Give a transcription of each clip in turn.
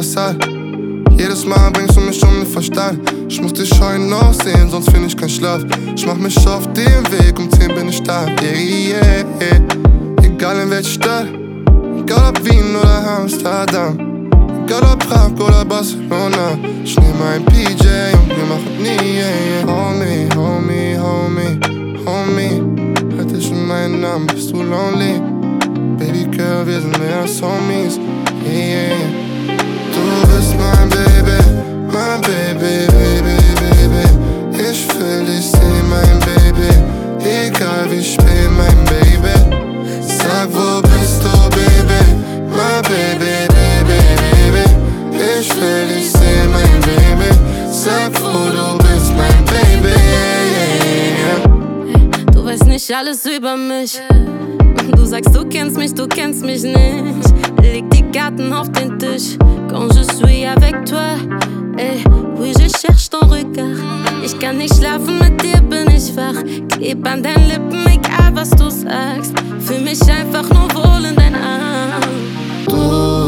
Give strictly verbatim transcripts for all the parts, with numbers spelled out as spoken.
universal. Jedes Mal bringst du mich um den Verstand. Ich muss dich heute noch sehen, sonst find ich keinen Schlaf. Ich mach mich auf den Weg, um zehn bin ich da. Yeah, yeah, yeah. Egal in welcher Stadt, egal ob Wien oder Amsterdam, egal ob Prag oder Barcelona. Ich nehm ein P J und wir machen nie, yeah, yeah. Homie, homie, homie, homie, halt dich in meinen Namen, bist du lonely? Baby Girl, wir sind mehr als Homies, yeah, yeah. Du bist mein Baby, mein Baby, Baby, Baby. Ich will dich sehen, mein Baby, egal wie spät, mein Baby. Sag, wo bist du, Baby, mein Baby, Baby, Baby. Ich will dich sehen, mein Baby. Sag, wo du bist, mein Baby, yeah, yeah. Du weißt nicht alles über mich. Du sagst, du kennst mich, du kennst mich nicht. Leg die Karten auf den Tisch. Quand je suis avec toi, ey, oui, je cherche ton regard. Ich kann nicht schlafen, mit dir bin ich wach. Kleb an deinen Lippen, egal was du sagst. Fühl mich einfach nur wohl in deinen Arm. Du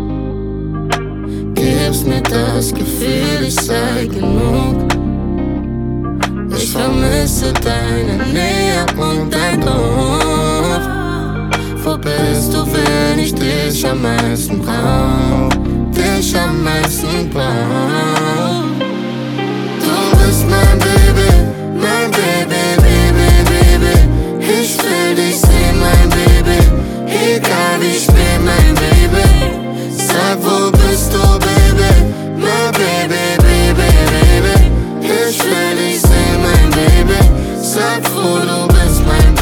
gibst mir das Gefühl, ich sei genug. Ich vermisse deine Nähe und dein Duft. Wo bist du, wenn ich dich am meisten brauch? Dich am meisten brauch. Du bist mein Baby, mein Baby, Baby, Baby. Ich will dich sehen, mein Baby, egal wie spät, mein Baby. Sag, wo bist du, Baby, mein Baby, Baby, Baby. Ich will dich sehen, mein Baby. Sag, wo du bist, mein Baby.